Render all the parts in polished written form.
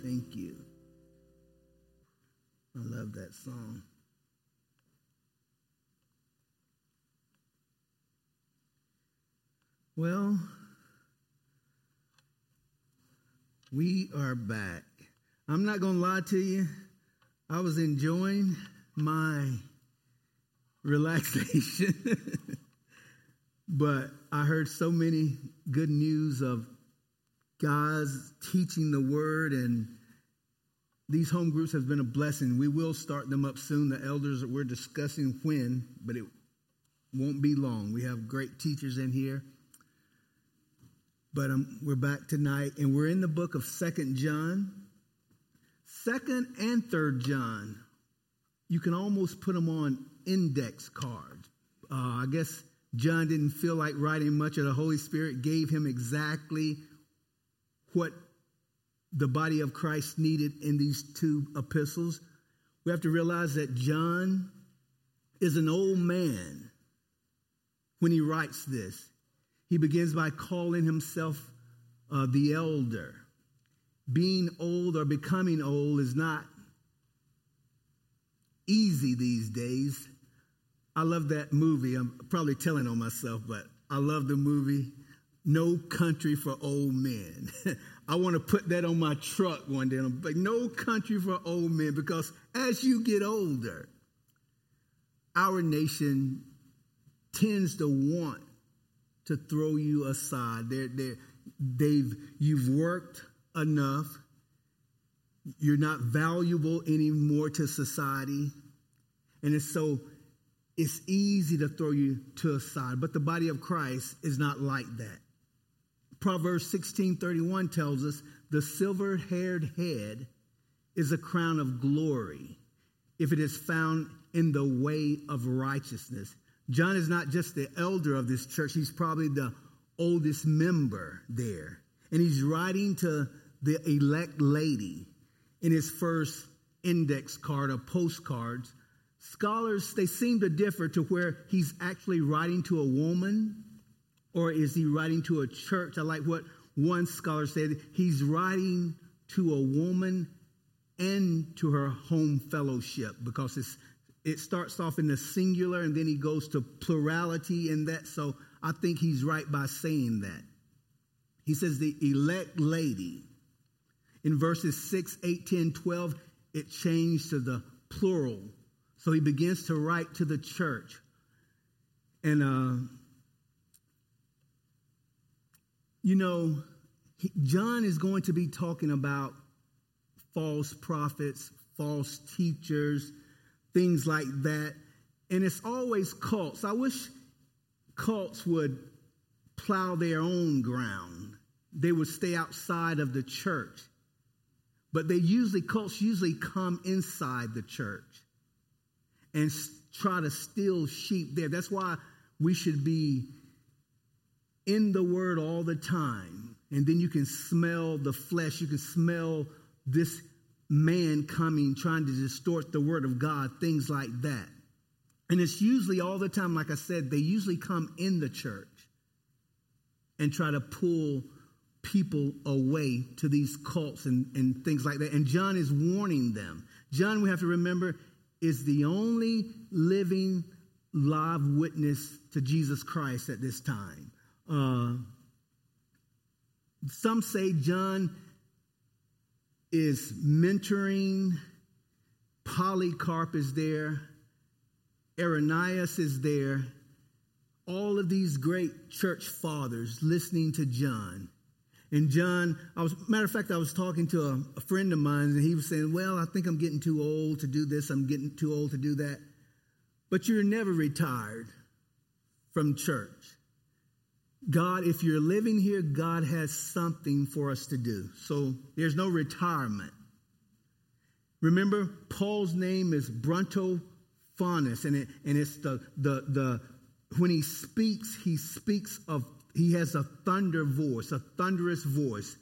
Thank you. I love that song. Well, we are back. I'm not going to lie to you. I was enjoying my relaxation, but I heard so many good news of God's teaching the word, and these home groups have been a blessing. We will start them up soon. The elders, we're discussing when, but it won't be long. We have great teachers in here. But we're back tonight, and we're in the book of 2 John. 2 and 3 John, you can almost put them on index cards. I guess John didn't feel like writing much, of the Holy Spirit gave him exactly what the body of Christ needed in these two epistles. We have to realize that John is an old man when he writes this. He begins by calling himself the elder. Being old or becoming old is not easy these days. I love that movie. I'm probably telling on myself, but I love the movie No Country for Old Men. I want to put that on my truck one day. I'm like, No Country for Old Men, because as you get older, our nation tends to want to throw you aside. You've worked enough. You're not valuable anymore to society. And it's easy to throw you to a side. But the body of Christ is not like that. Proverbs 16:31 tells us the silver-haired head is a crown of glory if it is found in the way of righteousness. John is not just the elder of this church. He's probably the oldest member there. And he's writing to the elect lady in his first index card or postcards. Scholars, they seem to differ to where he's actually writing to a woman, or is he writing to a church? I like what one scholar said. He's writing to a woman and to her home fellowship, because it starts off in the singular and then he goes to plurality in that. So I think he's right by saying that. He says the elect lady. In verses 6, 8, 10, 12, it changed to the plural. So he begins to write to the church. And, John is going to be talking about false prophets, false teachers, things like that. And it's always cults. I wish cults would plow their own ground. They would stay outside of the church. But cults usually come inside the church and try to steal sheep there. That's why we should be in the word all the time. And then you can smell the flesh. You can smell this man coming, trying to distort the word of God, things like that. And it's usually all the time, like I said, they usually come in the church and try to pull people away to these cults and things like that. And John is warning them. John, we have to remember, is the only living live witness to Jesus Christ at this time. Some say John is mentoring. Polycarp is there. Irenaeus is there. All of these great church fathers listening to John. And John, matter of fact, I was talking to a friend of mine, and he was saying, well, I think I'm getting too old to do this. I'm getting too old to do that. But you're never retired from church. God, if you're living here, God has something for us to do. So there's no retirement. Remember, Paul's name is Brontophonus, and it's the when he speaks of, he has a thunder voice, a thunderous voice.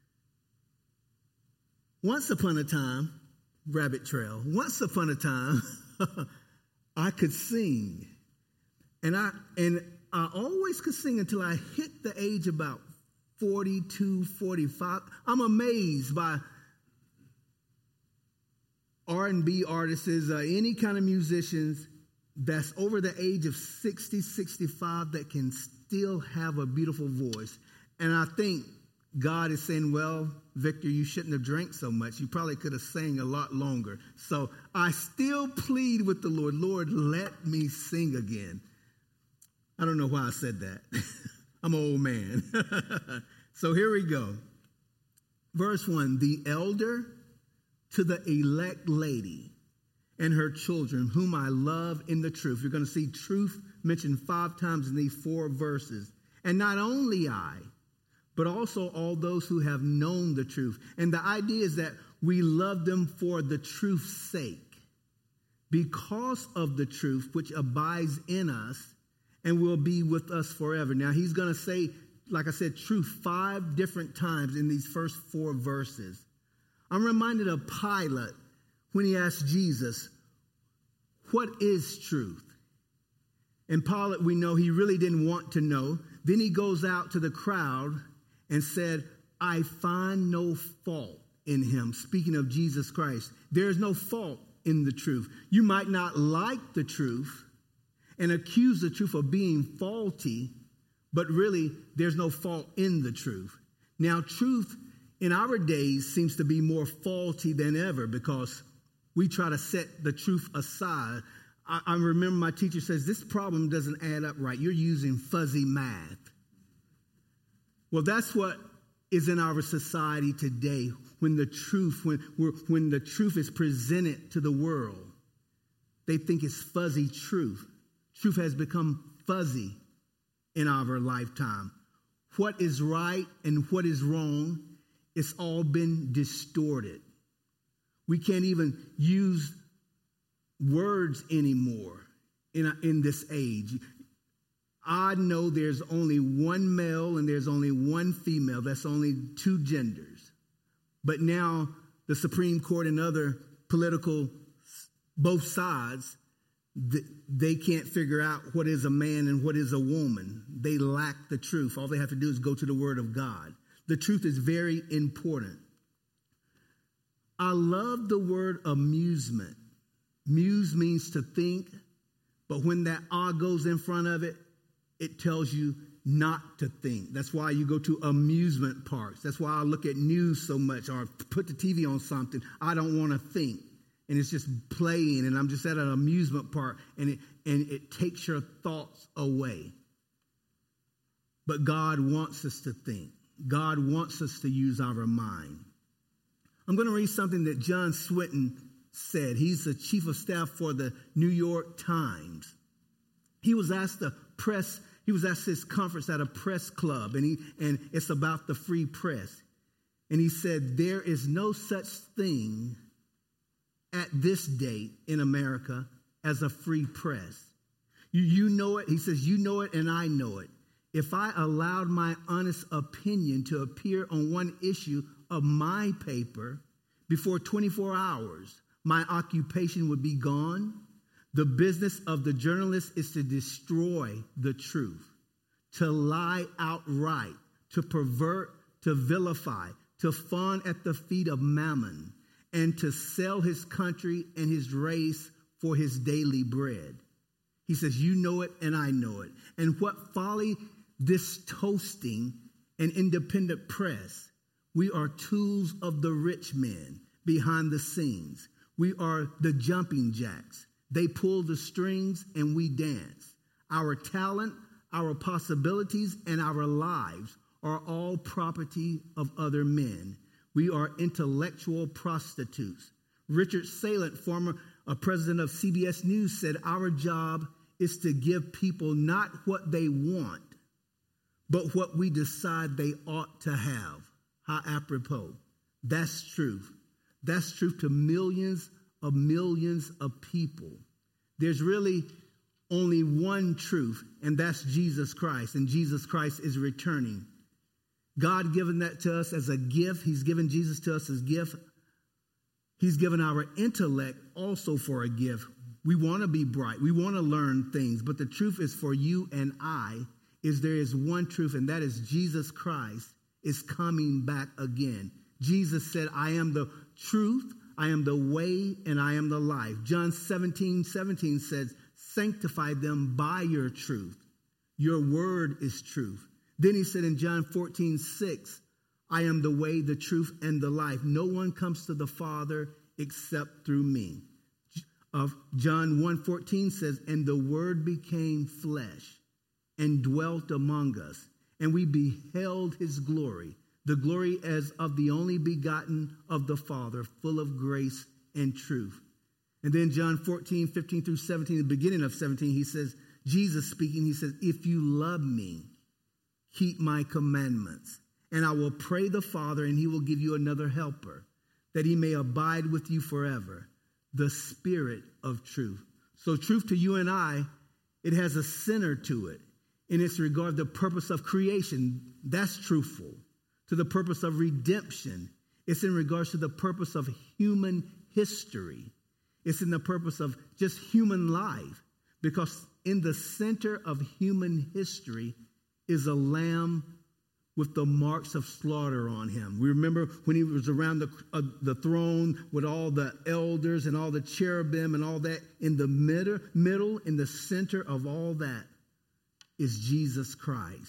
Once upon a time, rabbit trail, once upon a time, I could sing. And I always could sing until I hit the age about 42, 45. I'm amazed by R&B artists, any kind of musicians that's over the age of 60, 65 that can still have a beautiful voice. And I think God is saying, well, Victor, you shouldn't have drank so much. You probably could have sang a lot longer. So I still plead with the Lord, Lord, let me sing again. I don't know why I said that. I'm an old man. So here we go. Verse 1, the elder to the elect lady and her children, whom I love in the truth. You're going to see truth mentioned 5 times in these 4 verses. And not only I, but also all those who have known the truth. And the idea is that we love them for the truth's sake, because of the truth which abides in us and will be with us forever. Now, he's going to say, like I said, truth 5 different times in these first 4 verses. I'm reminded of Pilate when he asked Jesus, what is truth? And Pilate, we know he really didn't want to know. Then he goes out to the crowd and said, I find no fault in him. Speaking of Jesus Christ, there is no fault in the truth. You might not like the truth and accuse the truth of being faulty, but really there's no fault in the truth. Now, truth in our days seems to be more faulty than ever because we try to set the truth aside. I remember my teacher says, this problem doesn't add up right. You're using fuzzy math. Well, that's what is in our society today when the truth, when the truth is presented to the world. They think it's fuzzy truth. Truth has become fuzzy in our lifetime. What is right and what is wrong, it's all been distorted. We can't even use words anymore in this age. I know there's only one male and there's only one female. That's only 2 genders. But now the Supreme Court and other political, both sides, they can't figure out what is a man and what is a woman. They lack the truth. All they have to do is go to the Word of God. The truth is very important. I love the word amusement. Muse means to think, but when that "ah" goes in front of it, it tells you not to think. That's why you go to amusement parks. That's why I look at news so much or put the TV on something. I don't want to think. And it's just playing, and I'm just at an amusement park, and it takes your thoughts away. But God wants us to think. God wants us to use our mind. I'm going to read something that John Swinton said. He's the chief of staff for the New York Times. He was asked his conference at a press club, and it's about the free press. And he said, there is no such thing at this date in America as a free press. You know it. He says, you know it and I know it. If I allowed my honest opinion to appear on one issue of my paper before 24 hours, my occupation would be gone. The business of the journalist is to destroy the truth, to lie outright, to pervert, to vilify, to fawn at the feet of mammon, and to sell his country and his race for his daily bread. He says, you know it and I know it. And what folly this toasting and independent press. We are tools of the rich men behind the scenes. We are the jumping jacks. They pull the strings and we dance. Our talent, our possibilities, and our lives are all property of other men. We are intellectual prostitutes. Richard Salent, former president of CBS News, said our job is to give people not what they want, but what we decide they ought to have. How apropos. That's truth. That's truth to millions of people. There's really only one truth, and that's Jesus Christ, and Jesus Christ is returning. God given that to us as a gift. He's given Jesus to us as a gift. He's given our intellect also for a gift. We want to be bright. We want to learn things, but the truth is for you and I is there is one truth, and that is Jesus Christ is coming back again. Jesus said, I am the truth, I am the way and I am the life. John 17:17 says, sanctify them by your truth. Your word is truth. Then he said in John 14:6, I am the way, the truth, and the life. No one comes to the Father except through me. John 1:14 says, and the word became flesh and dwelt among us, and we beheld his glory, the glory as of the only begotten of the Father, full of grace and truth. And then John 14:15 through 17, the beginning of 17, he says, Jesus speaking, he says, if you love me, keep my commandments, and I will pray the Father, and he will give you another helper, that he may abide with you forever, the Spirit of truth. So truth to you and I, it has a center to it. In its regard, the purpose of creation, that's truthful. To the purpose of redemption, it's in regards to the purpose of human history. It's in the purpose of just human life. Because in the center of human history is a lamb with the marks of slaughter on him. We remember when he was around the throne with all the elders and all the cherubim and all that. In the middle, in the center of all that is Jesus Christ.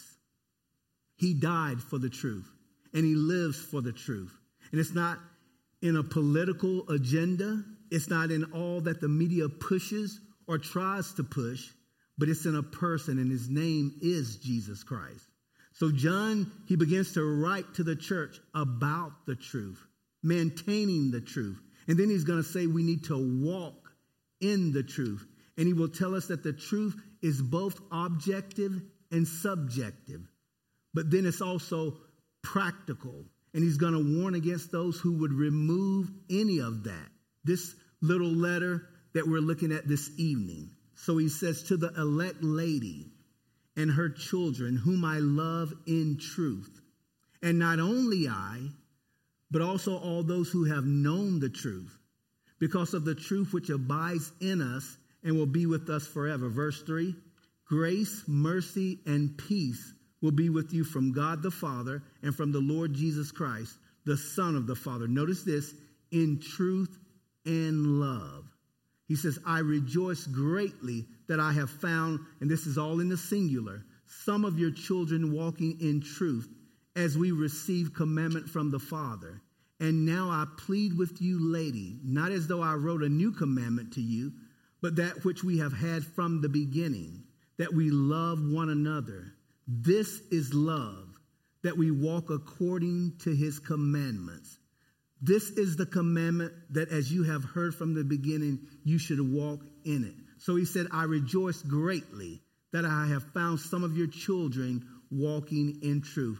He died for the truth, and he lives for the truth. And it's not in a political agenda. It's not in all that the media pushes or tries to push, but it's in a person, and his name is Jesus Christ. So John, he begins to write to the church about the truth, maintaining the truth. And then he's going to say we need to walk in the truth. And he will tell us that the truth is both objective and subjective. But then it's also practical. And he's going to warn against those who would remove any of that. This little letter that we're looking at this evening. So he says, to the elect lady and her children, whom I love in truth. And not only I, but also all those who have known the truth, because of the truth which abides in us and will be with us forever. Verse 3, grace, mercy, and peace will be with you from God the Father and from the Lord Jesus Christ, the Son of the Father. Notice this, in truth and love. He says, I rejoice greatly that I have found, and this is all in the singular, some of your children walking in truth as we receive commandment from the Father. And now I plead with you, lady, not as though I wrote a new commandment to you, but that which we have had from the beginning, that we love one another. This is love, that we walk according to his commandments. This is the commandment that as you have heard from the beginning, you should walk in it. So he said, I rejoice greatly that I have found some of your children walking in truth.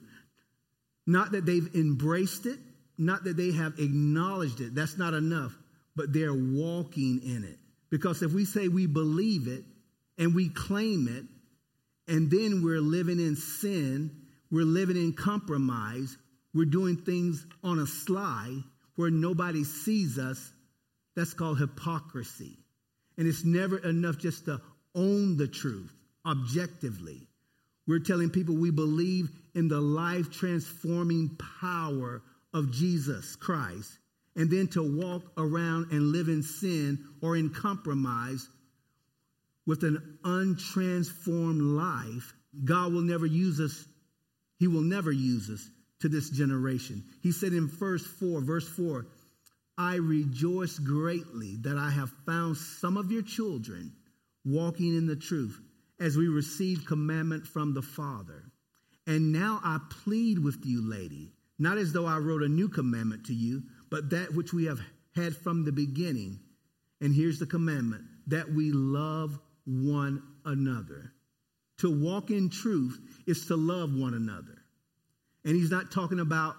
Not that they've embraced it, not that they have acknowledged it. That's not enough, but they're walking in it. Because if we say we believe it and we claim it, and then we're living in sin, we're living in compromise, we're doing things on a sly where nobody sees us, that's called hypocrisy. And it's never enough just to own the truth objectively. We're telling people we believe in the life-transforming power of Jesus Christ. And then to walk around and live in sin or in compromise with an untransformed life, God will never use us. He will never use us to this generation. He said in verse 4, I rejoice greatly that I have found some of your children walking in the truth as we receive commandment from the Father. And now I plead with you, lady, not as though I wrote a new commandment to you, but that which we have had from the beginning. And here's the commandment, that we love one another. To walk in truth is to love one another. And he's not talking about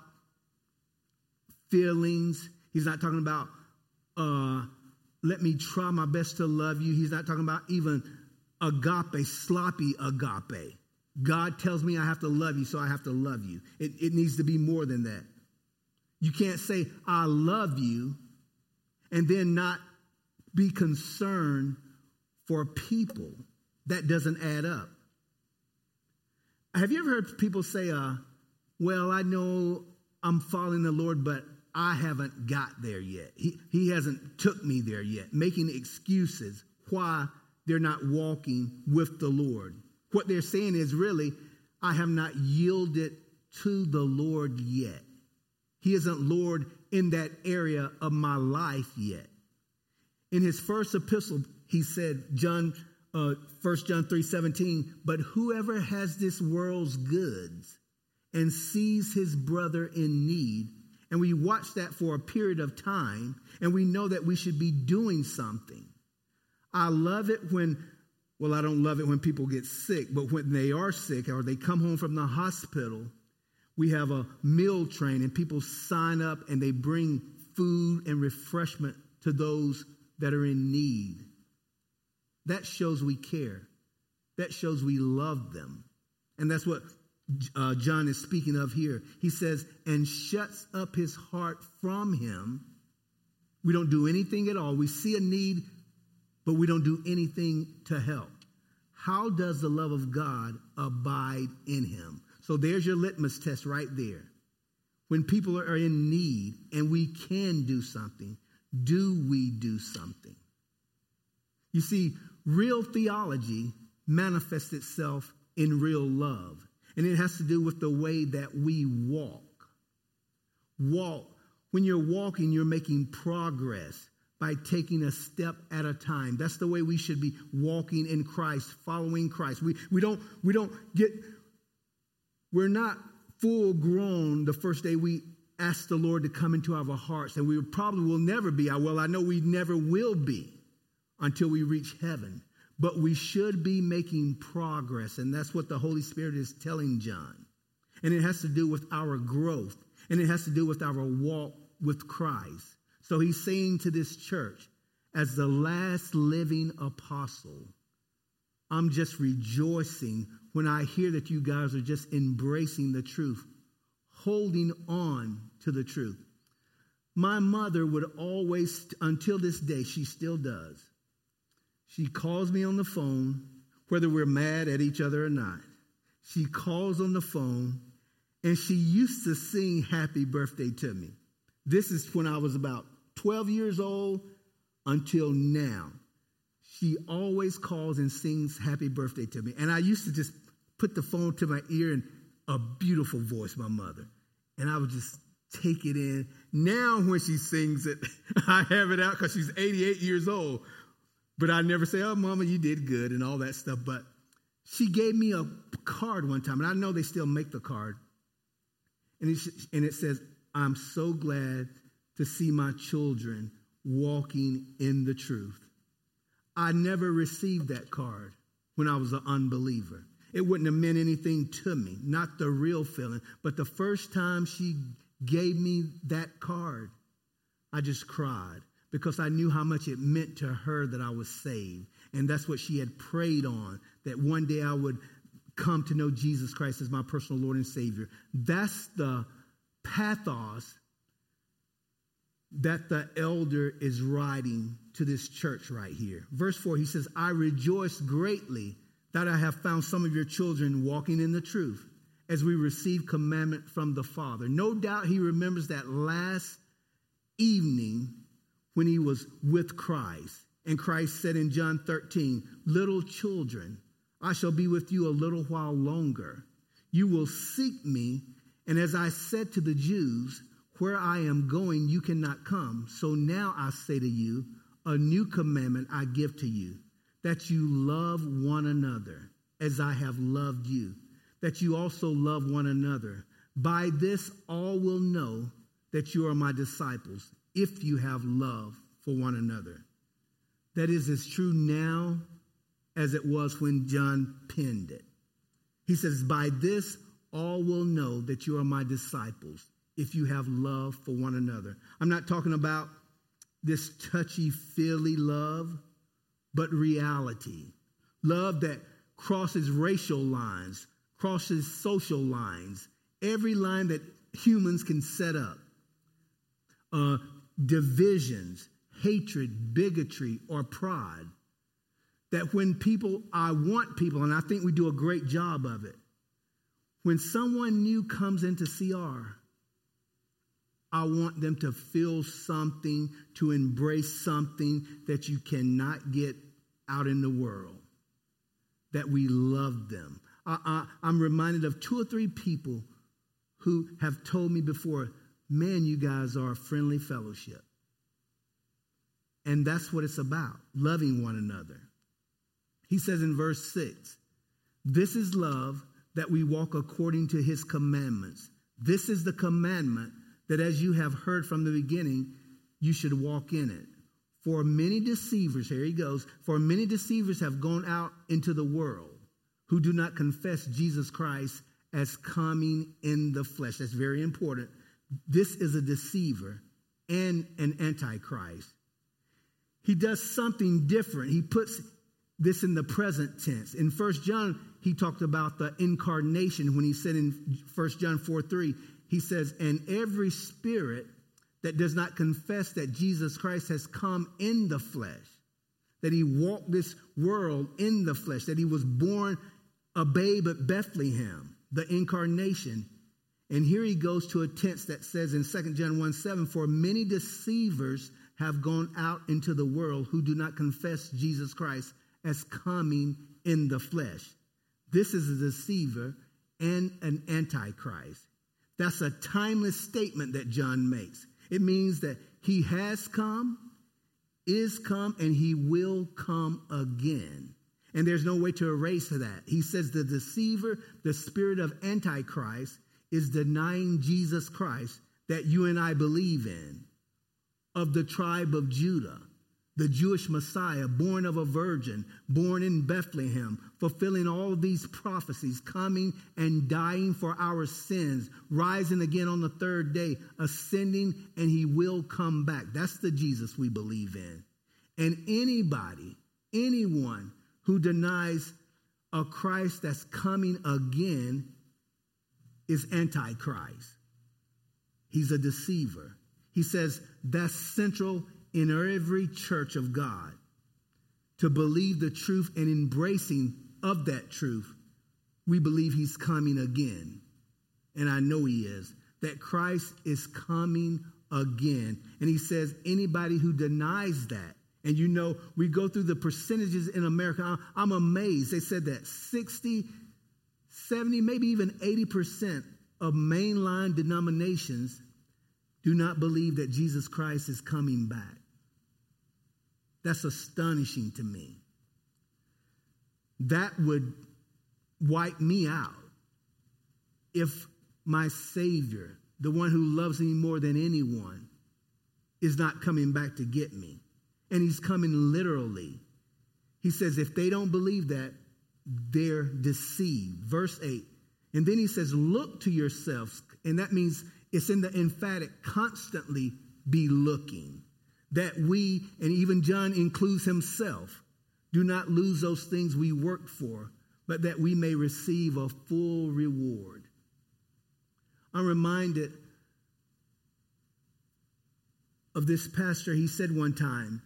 feelings. He's not talking about, let me try my best to love you. He's not talking about even agape, sloppy agape. God tells me I have to love you, so I have to love you. It needs to be more than that. You can't say, I love you, and then not be concerned for people. That doesn't add up. Have you ever heard people say, well, I know I'm following the Lord, but I haven't got there yet. He hasn't took me there yet, making excuses why they're not walking with the Lord. What they're saying is really, I have not yielded to the Lord yet. He isn't Lord in that area of my life yet. In his first epistle, he said, 1 John 3:17, but whoever has this world's goods and sees his brother in need, and we watch that for a period of time, and we know that we should be doing something. I love it when, well, I don't love it when people get sick, but when they are sick or they come home from the hospital, we have a meal train and people sign up and they bring food and refreshment to those that are in need. That shows we care. That shows we love them. And that's what John is speaking of here. He says, and shuts up his heart from him. We don't do anything at all. We see a need, but we don't do anything to help. How does the love of God abide in him? So there's your litmus test right there. When people are in need and we can do something, do we do something? You see, real theology manifests itself in real love. And it has to do with the way that we walk. Walk. When you're walking, you're making progress by taking a step at a time. That's the way we should be walking in Christ, following Christ. We're not full grown the first day we ask the Lord to come into our hearts. And we probably will never be. Well, I know we never will be until we reach heaven. But we should be making progress. And that's what the Holy Spirit is telling John. And it has to do with our growth. And it has to do with our walk with Christ. So he's saying to this church, as the last living apostle, I'm just rejoicing when I hear that you guys are just embracing the truth, holding on to the truth. My mother would always, until this day, she still does. She calls me on the phone, whether we're mad at each other or not. She calls on the phone, and she used to sing happy birthday to me. This is when I was about 12 years old until now. She always calls and sings happy birthday to me. And I used to just put the phone to my ear, and a beautiful voice, my mother. And I would just take it in. Now when she sings it, I have it out because she's 88 years old. But I never say, oh, Mama, you did good and all that stuff. But she gave me a card one time, and I know they still make the card. And it says, I'm so glad to see my children walking in the truth. I never received that card when I was an unbeliever. It wouldn't have meant anything to me, not the real feeling. But the first time she gave me that card, I just cried because I knew how much it meant to her that I was saved. And that's what she had prayed on, that one day I would come to know Jesus Christ as my personal Lord and Savior. That's the pathos that the elder is writing to this church right here. Verse 4, he says, I rejoice greatly that I have found some of your children walking in the truth as we receive commandment from the Father. No doubt he remembers that last evening when he was with Christ. And Christ said in John 13, little children, I shall be with you a little while longer. You will seek me. And as I said to the Jews, where I am going, you cannot come. So now I say to you, a new commandment I give to you, that you love one another as I have loved you, that you also love one another. By this all will know that you are my disciples, if you have love for one another. That is as true now as it was when John penned it. He says, by this all will know that you are my disciples, if you have love for one another. I'm not talking about this touchy-feely love, but reality. Love that crosses racial lines, crosses social lines, every line that humans can set up. Divisions, hatred, bigotry, or pride. That when I want people, and I think we do a great job of it, when someone new comes into CR, I want them to feel something, to embrace something that you cannot get out in the world, that we love them. I'm reminded of 2 or 3 people who have told me before, man, you guys are a friendly fellowship. And that's what it's about, loving one another. He says in verse 6, this is love, that we walk according to his commandments. This is the commandment, that as you have heard from the beginning, you should walk in it. For many deceivers, here he goes, for many deceivers have gone out into the world who do not confess Jesus Christ as coming in the flesh. That's very important. This is a deceiver and an antichrist. He does something different. He puts this in the present tense. In 1 John, he talked about the incarnation when he said in 1 John 4:3, he says, and every spirit that does not confess that Jesus Christ has come in the flesh, that he walked this world in the flesh, that he was born a babe at Bethlehem, the incarnation. And here he goes to a tense that says in 2 John 1:7, for many deceivers have gone out into the world who do not confess Jesus Christ as coming in the flesh. This is a deceiver and an antichrist. That's a timeless statement that John makes. It means that he has come, is come, and he will come again. And there's no way to erase that. He says the deceiver, the spirit of antichrist, is denying Jesus Christ that you and I believe in, of the tribe of Judah, the Jewish Messiah, born of a virgin, born in Bethlehem, fulfilling all of these prophecies, coming and dying for our sins, rising again on the 3rd day, ascending, and he will come back. That's the Jesus we believe in. And anybody, anyone who denies a Christ that's coming again is antichrist. He's a deceiver. He says that's central in every church of God, to believe the truth and embracing of that truth. We believe he's coming again. And I know he is. That Christ is coming again. And he says anybody who denies that, and you know, we go through the percentages in America. I'm amazed. They said that 60, 70, maybe even 80% of mainline denominations do not believe that Jesus Christ is coming back. That's astonishing to me. That would wipe me out if my Savior, the one who loves me more than anyone, is not coming back to get me. And he's coming literally. He says if they don't believe that, they're deceived. Verse 8. And then he says, look to yourselves. And that means it's in the emphatic, constantly be looking. That we, and even John includes himself, do not lose those things we worked for, but that we may receive a full reward. I'm reminded of this pastor. He said one time,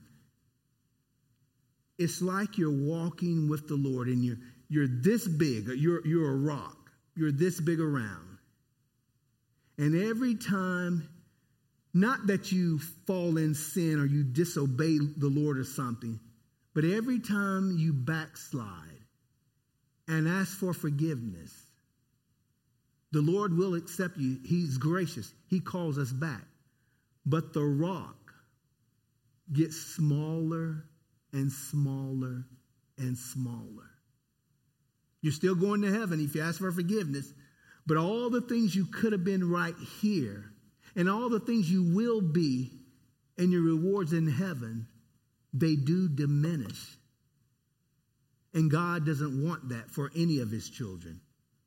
it's like you're walking with the Lord and you're this big, you're a rock, you're this big around. And every time, not that you fall in sin or you disobey the Lord or something, but every time you backslide and ask for forgiveness, the Lord will accept you. He's gracious. He calls us back. But the rock gets smaller and smaller and smaller. You're still going to heaven if you ask for forgiveness, but all the things you could have been right here and all the things you will be and your rewards in heaven, they do diminish. And God doesn't want that for any of his children.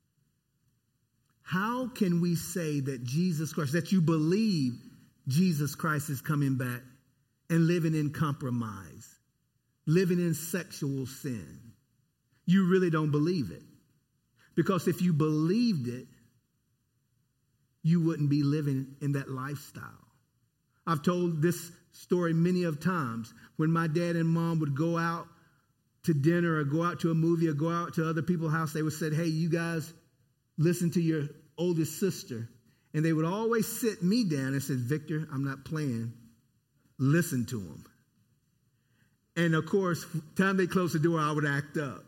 How can we say that Jesus Christ, that you believe Jesus Christ is coming back and living in compromise, living in sexual sin? You really don't believe it. Because if you believed it, you wouldn't be living in that lifestyle. I've told this story many of times. When my dad and mom would go out to dinner or go out to a movie or go out to other people's house, they would say, hey, you guys, listen to your oldest sister. And they would always sit me down and say, Victor, I'm not playing. Listen to them. And of course, time they closed the door, I would act up.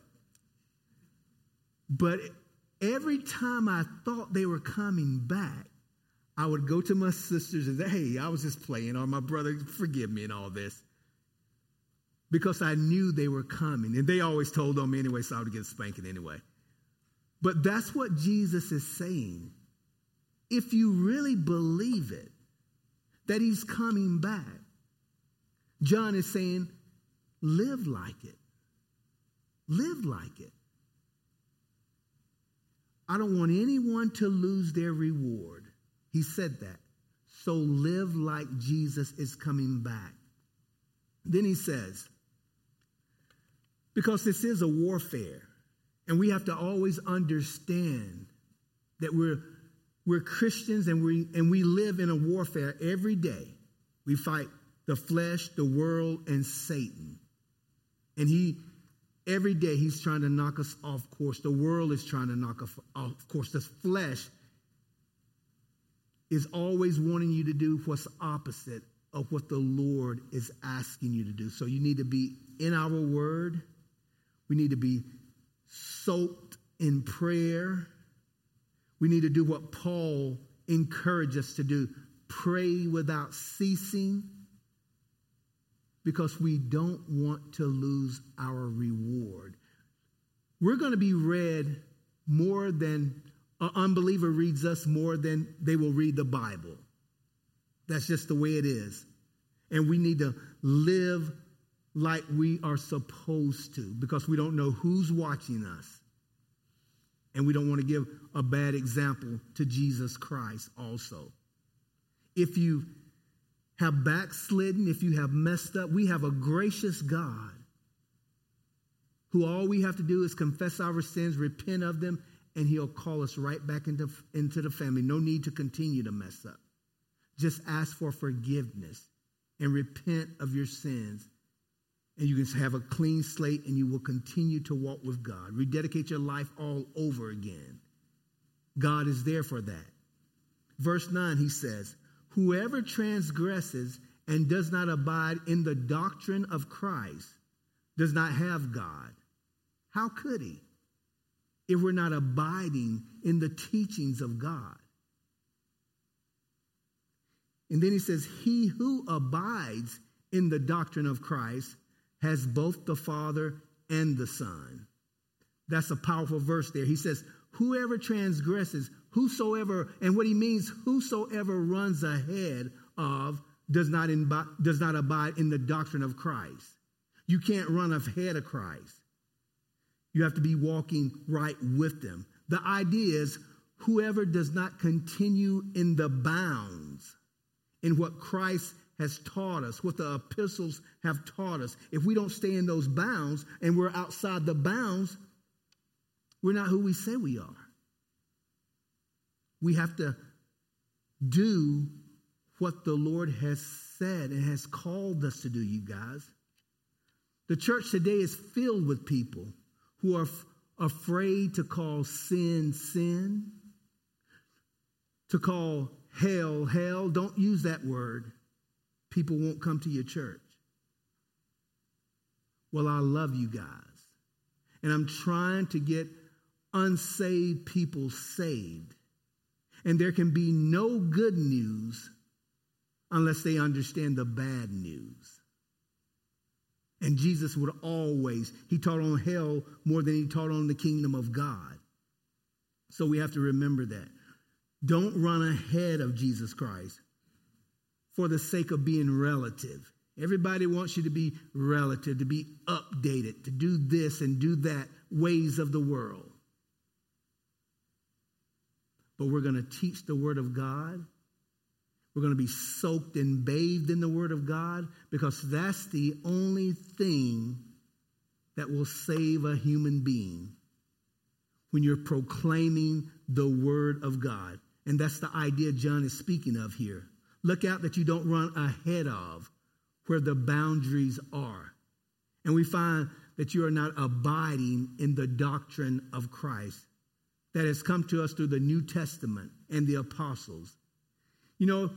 But every time I thought they were coming back, I would go to my sisters and say, hey, I was just playing, or my brother, forgive me and all this. Because I knew they were coming. And they always told on me anyway, so I would get a spanking anyway. But that's what Jesus is saying. If you really believe it, that he's coming back, John is saying, live like it. Live like it. I don't want anyone to lose their reward. He said that. So live like Jesus is coming back. Then he says, because this is a warfare, and we have to always understand that we're Christians and we live in a warfare every day. We fight the flesh, the world, and Satan. And every day he's trying to knock us off course. The world is trying to knock us off course. The flesh is always wanting you to do what's opposite of what the Lord is asking you to do. So you need to be in our word. We need to be soaked in prayer. We need to do what Paul encouraged us to do. Pray without ceasing. Because we don't want to lose our reward. We're going to be read more than an unbeliever reads us more than they will read the Bible. That's just the way it is. And we need to live like we are supposed to, because we don't know who's watching us. And we don't want to give a bad example to Jesus Christ also. If you have backslidden, if you have messed up, we have a gracious God who all we have to do is confess our sins, repent of them, and he'll call us right back into the family. No need to continue to mess up. Just ask for forgiveness and repent of your sins. And you can have a clean slate and you will continue to walk with God. Rededicate your life all over again. God is there for that. Verse 9, he says, whoever transgresses and does not abide in the doctrine of Christ does not have God. How could he? If we're not abiding in the teachings of God. And then he says, he who abides in the doctrine of Christ has both the Father and the Son. That's a powerful verse there. He says, whoever transgresses, whosoever, and what he means, whosoever runs ahead of does not abide in the doctrine of Christ. You can't run ahead of Christ. You have to be walking right with them. The idea is whoever does not continue in the bounds in what Christ has taught us, what the epistles have taught us. If we don't stay in those bounds and we're outside the bounds, we're not who we say we are. We have to do what the Lord has said and has called us to do, you guys. The church today is filled with people who are afraid to call sin, sin, to call hell, hell. Don't use that word. People won't come to your church. Well, I love you guys. And I'm trying to get unsaved people saved. And there can be no good news unless they understand the bad news. And Jesus would always, he taught on hell more than he taught on the kingdom of God. So we have to remember that. Don't run ahead of Jesus Christ for the sake of being relative. Everybody wants you to be relative, to be updated, to do this and do that, ways of the world. But we're going to teach the word of God. We're going to be soaked and bathed in the word of God, because that's the only thing that will save a human being, when you're proclaiming the word of God. And that's the idea John is speaking of here. Look out that you don't run ahead of where the boundaries are. And we find that you are not abiding in the doctrine of Christ. that has come to us through the New Testament and the apostles. You know,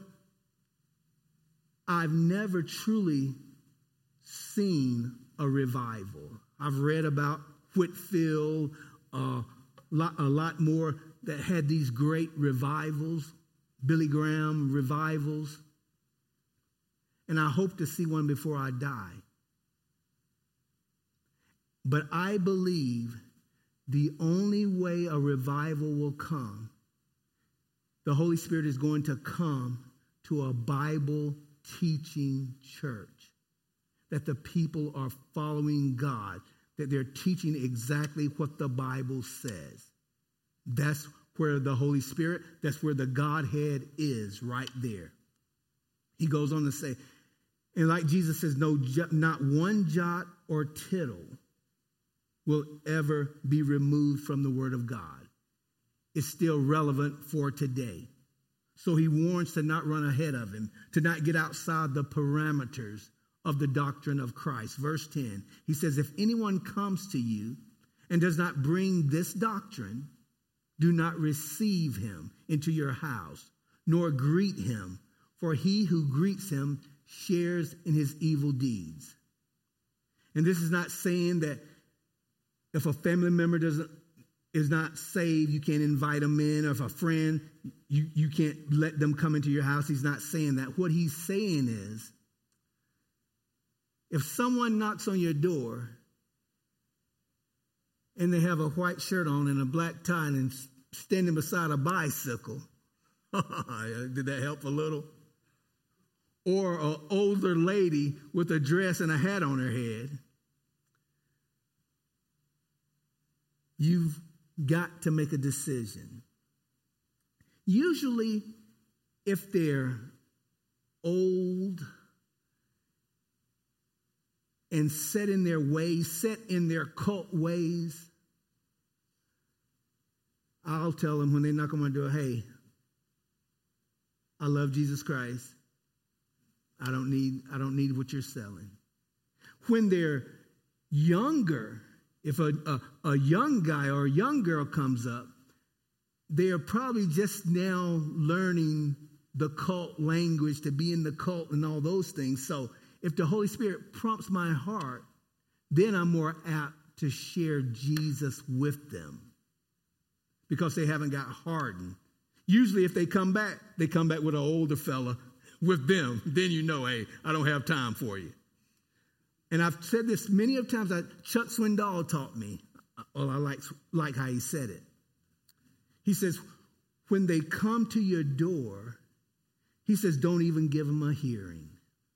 I've never truly seen a revival. I've read about Whitfield, a lot more that had these great revivals, Billy Graham revivals. And I hope to see one before I die. But I believe the only way a revival will come, the Holy Spirit is going to come to a Bible teaching church. That the people are following God, that they're teaching exactly what the Bible says. That's where the Holy Spirit, that's where the Godhead is, right there. He goes on to say, and like Jesus says, not one jot or tittle will ever be removed from the Word of God. It's still relevant for today. So he warns to not run ahead of him, to not get outside the parameters of the doctrine of Christ. Verse 10, he says, if anyone comes to you and does not bring this doctrine, do not receive him into your house, nor greet him, for he who greets him shares in his evil deeds. And this is not saying that if a family member is not saved, you can't invite them in, or if a friend, you can't let them come into your house. He's not saying that. What he's saying is, if someone knocks on your door and they have a white shirt on and a black tie and standing beside a bicycle, did that help a little? Or an older lady with a dress and a hat on her head, you've got to make a decision. Usually, if they're old and set in their ways, set in their cult ways, I'll tell them when they knock on my door, hey, I love Jesus Christ. I don't need what you're selling. When they're younger, if a young guy or a young girl comes up, they are probably just now learning the cult language, to be in the cult and all those things. So if the Holy Spirit prompts my heart, then I'm more apt to share Jesus with them because they haven't got hardened. Usually if they come back with an older fella with them. Then you know, hey, I don't have time for you. And I've said this many of times. Chuck Swindoll taught me. Well, I like how he said it. He says, when they come to your door, he says, don't even give them a hearing.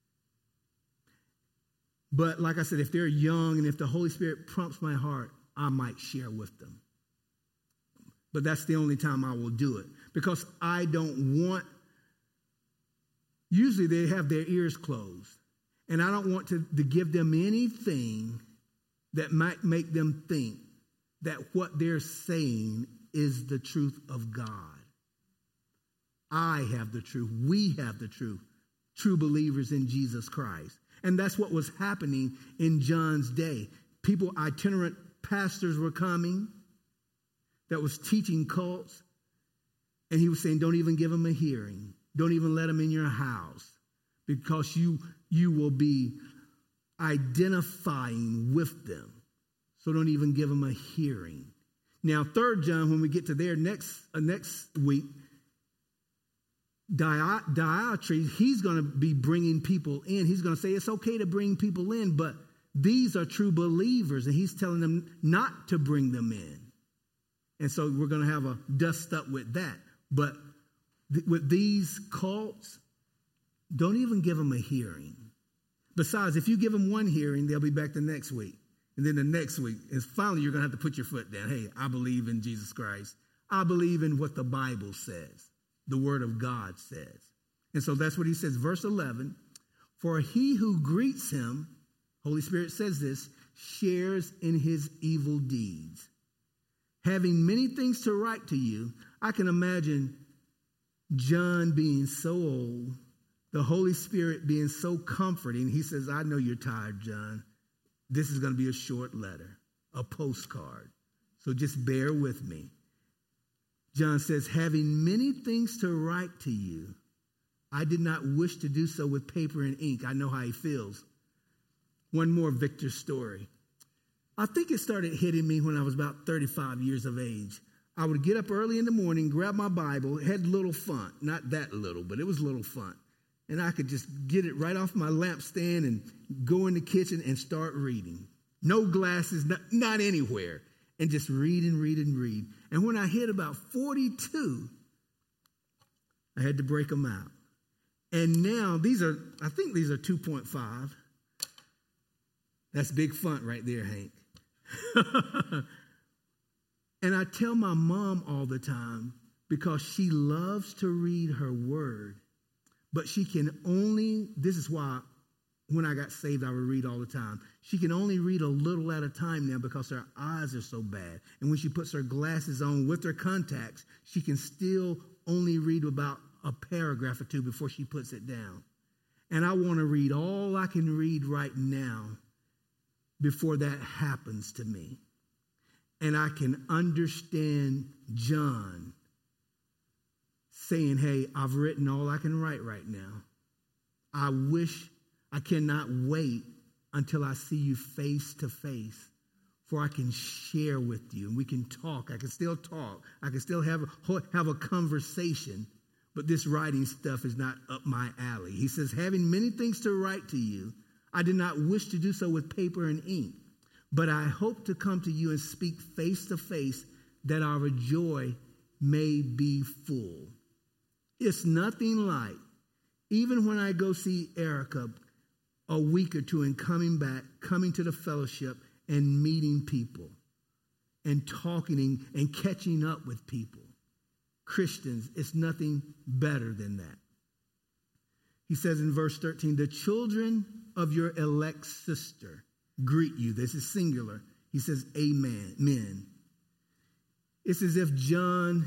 But like I said, if they're young and if the Holy Spirit prompts my heart, I might share with them. But that's the only time I will do it. Because I don't want, usually they have their ears closed. And I don't want to give them anything that might make them think that what they're saying is the truth of God. I have the truth. We have the truth. True believers in Jesus Christ. And that's what was happening in John's day. People, itinerant pastors were coming that was teaching cults. And he was saying, don't even give them a hearing. Don't even let them in your house. Because you will be identifying with them. So don't even give them a hearing. Now, 3 John, when we get to there next week, Diotrephes, he's going to be bringing people in. He's going to say it's okay to bring people in, but these are true believers, and he's telling them not to bring them in. And so we're going to have a dust up with that. But with these cults, don't even give them a hearing. Besides, if you give them one hearing, they'll be back the next week. And then the next week, and finally you're going to have to put your foot down. Hey, I believe in Jesus Christ. I believe in what the Bible says. The Word of God says. And so that's what he says. Verse 11, for he who greets him, Holy Spirit says this, shares in his evil deeds. Having many things to write to you, I can imagine John being so old, the Holy Spirit being so comforting. He says, I know you're tired, John. This is going to be a short letter, a postcard. So just bear with me. John says, having many things to write to you, I did not wish to do so with paper and ink. I know how he feels. One more Victor story. I think it started hitting me when I was about 35 years of age. I would get up early in the morning, grab my Bible. It had little font, not that little, but it was little font. And I could just get it right off my lampstand and go in the kitchen and start reading. No glasses, not anywhere. And just read and read and read. And when I hit about 42, I had to break them out. And now I think these are 2.5. That's big font right there, Hank. And I tell my mom all the time, because she loves to read her word, but she can only, this is why when I got saved, I would read all the time. She can only read a little at a time now because her eyes are so bad. And when she puts her glasses on with her contacts, she can still only read about a paragraph or two before she puts it down. And I want to read all I can read right now before that happens to me. And I can understand John saying, hey, I've written all I can write right now. I cannot wait until I see you face to face, for I can share with you and we can talk. I can still talk. I can still have a conversation, but this writing stuff is not up my alley. He says, having many things to write to you, I did not wish to do so with paper and ink, but I hope to come to you and speak face to face, that our joy may be full. It's nothing like, even when I go see Erica a week or two and coming back, coming to the fellowship and meeting people and talking and catching up with people. Christians, it's nothing better than that. He says in verse 13, the children of your elect sister greet you. This is singular. He says, amen, men. It's as if John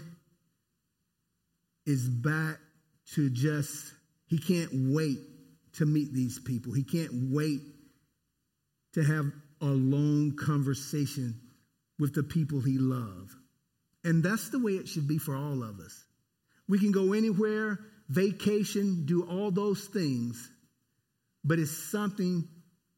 is back to he can't wait to meet these people. He can't wait to have a long conversation with the people he loves. And that's the way it should be for all of us. We can go anywhere, vacation, do all those things, but it's something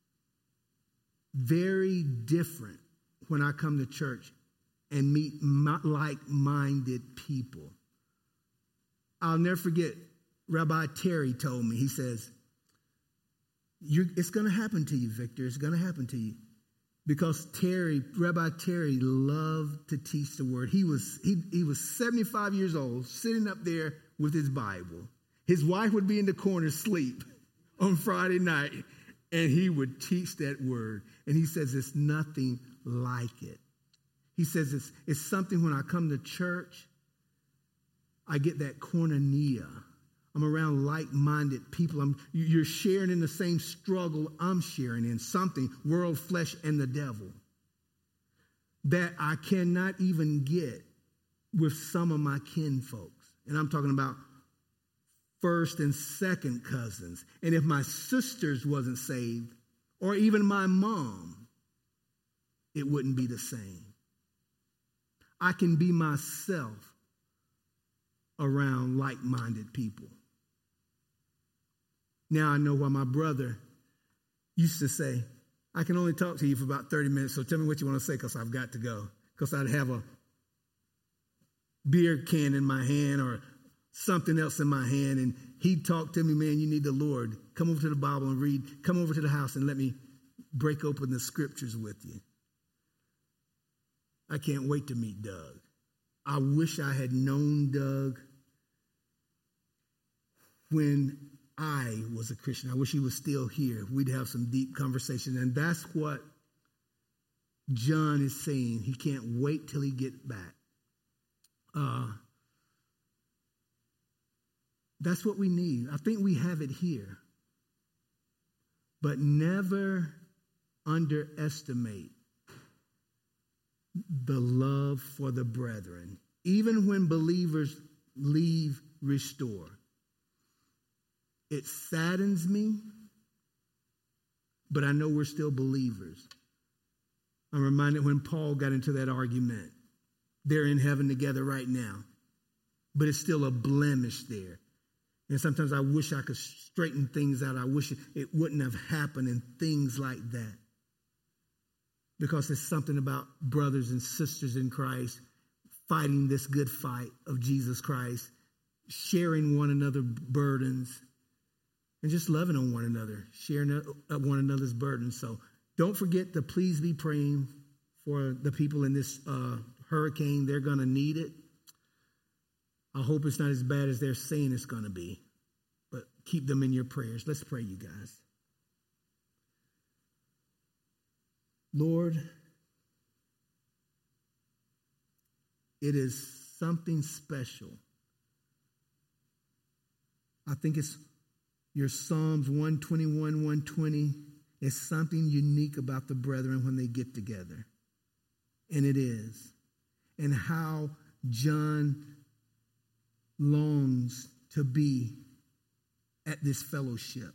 very different when I come to church and meet like-minded people. I'll never forget, Rabbi Terry told me, he says, it's going to happen to you, Victor. It's going to happen to you. Because Rabbi Terry loved to teach the word. He was 75 years old, sitting up there with his Bible. His wife would be in the corner asleep on Friday night, and he would teach that word. And he says it's nothing like it. He says it's something when I come to church, I get that koinonia. I'm around like-minded people. You're sharing in the same struggle I'm sharing in, something, world, flesh, and the devil, that I cannot even get with some of my kin folks. And I'm talking about first and second cousins. And if my sisters wasn't saved, or even my mom, it wouldn't be the same. I can be myself around like-minded people. Now I know why my brother used to say, I can only talk to you for about 30 minutes, so tell me what you want to say because I've got to go. Because I'd have a beer can in my hand or something else in my hand, and he'd talk to me, man, you need the Lord. Come over to the Bible and read. Come over to the house and let me break open the scriptures with you. I can't wait to meet Doug. I wish I had known Doug when I was a Christian. I wish he was still here. We'd have some deep conversation. And that's what John is saying. He can't wait till he gets back. That's what we need. I think we have it here. But never underestimate the love for the brethren. Even when believers leave Restore. It saddens me, but I know we're still believers. I'm reminded when Paul got into that argument. They're in heaven together right now. but it's still a blemish there. And sometimes I wish I could straighten things out. I wish it wouldn't have happened and things like that. Because it's something about brothers and sisters in Christ fighting this good fight of Jesus Christ, sharing one another's burdens, and just loving on one another, sharing one another's burdens. So don't forget to please be praying for the people in this hurricane. They're going to need it. I hope it's not as bad as they're saying it's going to be, but keep them in your prayers. Let's pray, you guys. Lord, it is something special. I think it's your Psalms 121, 120. It's something unique about the brethren when they get together. And it is. And how John longs to be at this fellowship.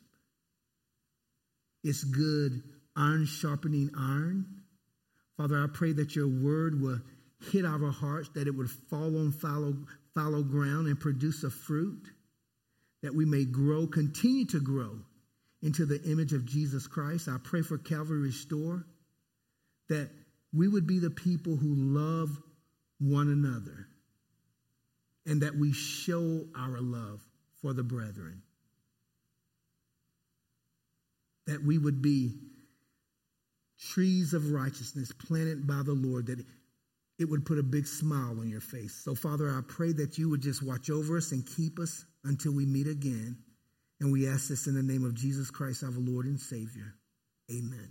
It's good, iron sharpening iron. Father, I pray that your word will hit our hearts, that it would fall on fallow ground and produce a fruit, that we may grow, continue to grow into the image of Jesus Christ. I pray for Calvary Restore, that we would be the people who love one another and that we show our love for the brethren. That we would be trees of righteousness planted by the Lord, that it would put a big smile on your face. So, Father, I pray that you would just watch over us and keep us until we meet again. And we ask this in the name of Jesus Christ, our Lord and Savior. Amen.